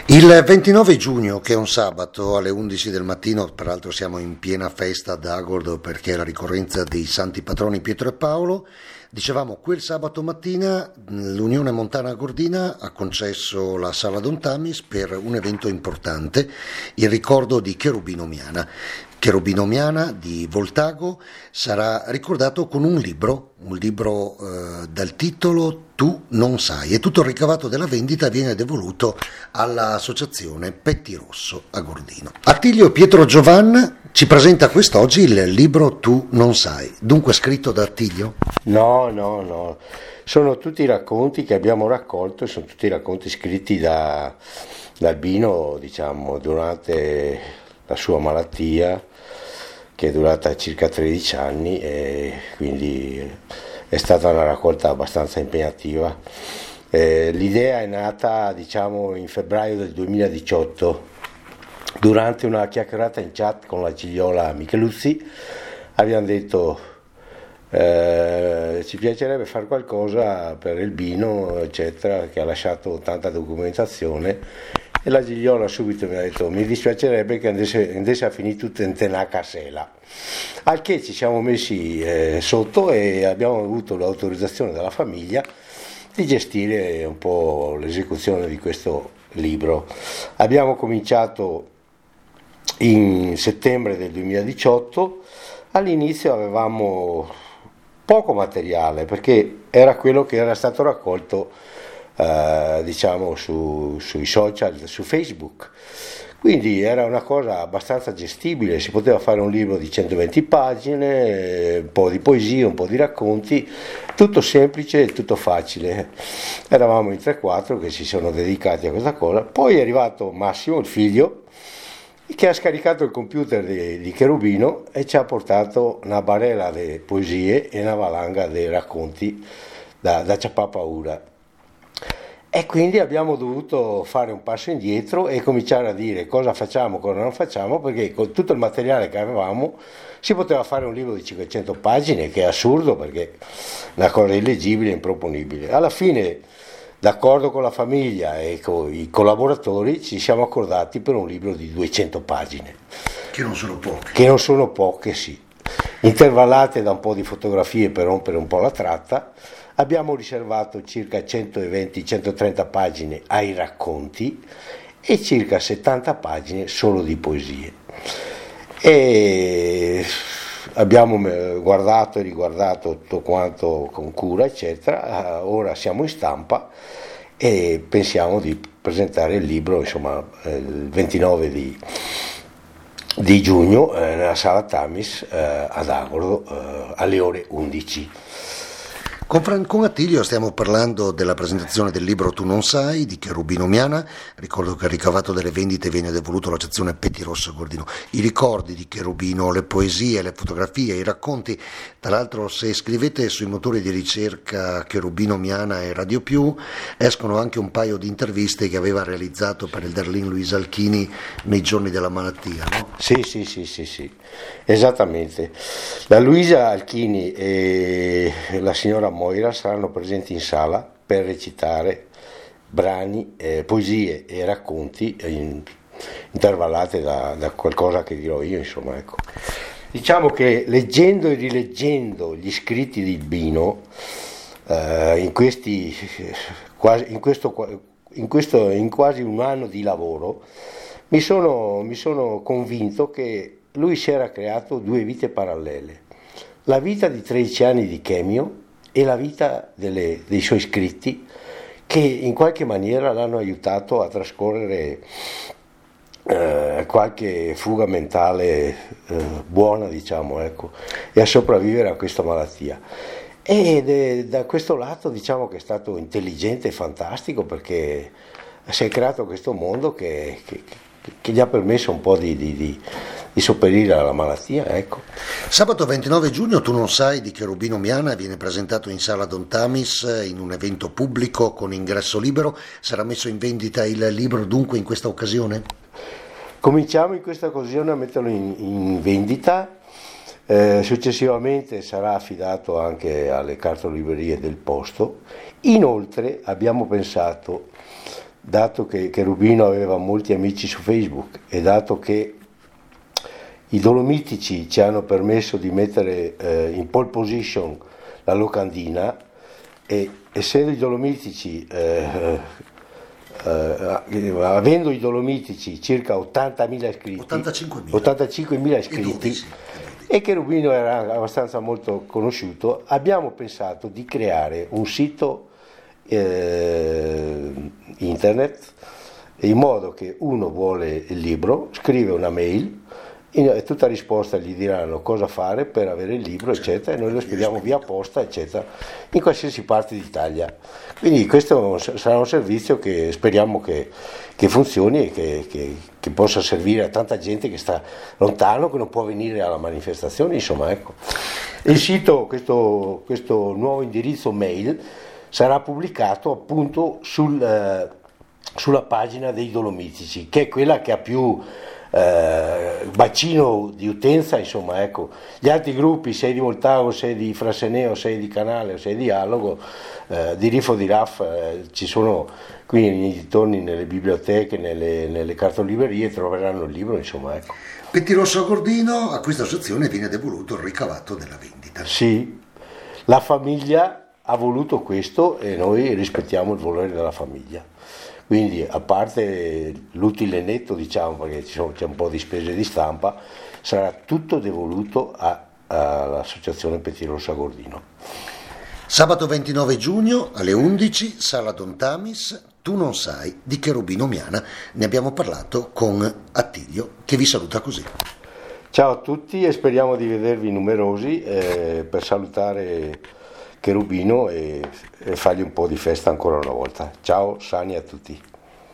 Il 29 giugno, che è un sabato, alle 11 del mattino, peraltro siamo in piena festa ad Agordo perché è la ricorrenza dei santi patroni Pietro e Paolo, dicevamo quel sabato mattina l'Unione Montana Agordina ha concesso la Sala Don Tamis per un evento importante, il ricordo di Cherubino Miana. Cherubino Miana di Voltago sarà ricordato con un libro dal titolo Tu non sai, e tutto il ricavato della vendita viene devoluto all'associazione Petti Rosso Agordino. Attilio Pietro Giovan ci presenta quest'oggi il libro Tu non sai, dunque scritto da Attilio? No, sono tutti racconti che abbiamo raccolto, sono tutti racconti scritti da Albino, diciamo, durante la sua malattia, che è durata circa 13 anni, e quindi è stata una raccolta abbastanza impegnativa. L'idea è nata, diciamo, in febbraio del 2018, durante una chiacchierata in chat con la Gigliola Micheluzzi. Abbiamo detto ci piacerebbe fare qualcosa per Albino, eccetera, che ha lasciato tanta documentazione, e la Gigliola subito mi ha detto mi dispiacerebbe che andasse a finire tutto in tenaca sela, al che ci siamo messi sotto e abbiamo avuto l'autorizzazione dalla famiglia di gestire un po' l'esecuzione di questo libro. Abbiamo cominciato in settembre del 2018. All'inizio avevamo poco materiale perché era quello che era stato raccolto diciamo sui social, su Facebook, quindi era una cosa abbastanza gestibile, si poteva fare un libro di 120 pagine, un po' di poesie, un po' di racconti, tutto semplice e tutto facile. Eravamo in 3-4 che si sono dedicati a questa cosa. Poi è arrivato Massimo, il figlio, che ha scaricato il computer di Cherubino e ci ha portato una barella di poesie e una valanga di racconti da ciapà paura. E quindi abbiamo dovuto fare un passo indietro e cominciare a dire cosa facciamo, cosa non facciamo, perché con tutto il materiale che avevamo si poteva fare un libro di 500 pagine, che è assurdo perché è una cosa illeggibile e improponibile. Alla fine, d'accordo con la famiglia e con i collaboratori, ci siamo accordati per un libro di 200 pagine. Che non sono poche. Che non sono poche, sì. Intervallate da un po' di fotografie per rompere un po' la tratta. Abbiamo riservato circa 120-130 pagine ai racconti e circa 70 pagine solo di poesie. E abbiamo guardato e riguardato tutto quanto con cura, eccetera. Ora siamo in stampa e pensiamo di presentare il libro, insomma, il 29 di giugno nella Sala Tamis ad Agordo alle ore 11. Con Attilio stiamo parlando della presentazione del libro Tu non sai di Cherubino Miana. Ricordo che il ricavato delle vendite viene devoluto all'associazione Petti Rosso Agordino. I ricordi di Cherubino, le poesie, le fotografie, i racconti. Tra l'altro, se scrivete sui motori di ricerca Cherubino Miana e Radio Più, escono anche un paio di interviste che aveva realizzato per il Darlene Luisa Alchini nei giorni della malattia, no? Sì, esattamente. La Luisa Alchini e la signora Moira saranno presenti in sala per recitare brani, poesie e racconti intervallate da qualcosa che dirò io, insomma, ecco. Diciamo che leggendo e rileggendo gli scritti di Albino in quasi un anno di lavoro, mi sono convinto che lui si era creato due vite parallele: la vita di 13 anni di Chemio e la vita dei suoi scritti, che in qualche maniera l'hanno aiutato a trascorrere qualche fuga mentale buona, diciamo, ecco, e a sopravvivere a questa malattia. E da questo lato, diciamo, che è stato intelligente e fantastico, perché si è creato questo mondo che gli ha permesso un po' di sopperire alla malattia, ecco. Sabato 29 giugno Tu non sai di Cherubino Miana viene presentato in Sala Don Tamis in un evento pubblico con ingresso libero. Sarà messo in vendita il libro dunque in questa occasione? Cominciamo in questa occasione a metterlo in vendita, successivamente sarà affidato anche alle cartolibrerie del posto. Inoltre abbiamo pensato dato che Rubino aveva molti amici su Facebook e dato che i Dolomitici ci hanno permesso di mettere in pole position la locandina, e essendo i Dolomitici, avendo i Dolomitici circa 80.000 iscritti, 85.000 iscritti, e che Rubino era abbastanza molto conosciuto, abbiamo pensato di creare un sito internet, in modo che uno vuole il libro, scrive una mail e tutta risposta gli diranno cosa fare per avere il libro, eccetera, e noi lo spediamo via posta, eccetera, in qualsiasi parte d'Italia. Quindi questo sarà un servizio che speriamo che funzioni e che possa servire a tanta gente che sta lontano, che non può venire alla manifestazione, insomma, ecco. Il sito, questo nuovo indirizzo mail, sarà pubblicato appunto sulla pagina dei Dolomitici, che è quella che ha più bacino di utenza, insomma, ecco. Gli altri gruppi, sei di Voltago, sei di Frasseneo, sei di Canale, sei di Allogo, di Rifo di Raff, ci sono qui nei dintorni, nelle biblioteche, nelle cartoliberie, troveranno il libro, insomma, ecco. Pettirosso Agordino, a questa associazione viene devoluto il ricavato della vendita. Sì, la famiglia ha voluto questo e noi rispettiamo il volere della famiglia. Quindi, a parte l'utile netto, diciamo, perché c'è un po' di spese di stampa, sarà tutto devoluto all'associazione Pettirosso Agordino. Sabato 29 giugno alle 11, Sala Don Tamis, Tu non sai di Cherubino Miana. Ne abbiamo parlato con Attilio, che vi saluta così. Ciao a tutti e speriamo di vedervi numerosi per salutare Cherubino e fargli un po' di festa ancora una volta. Ciao, sani a tutti.